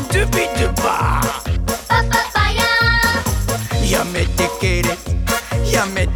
ドゥビドゥバパパパヤやめてけれやめて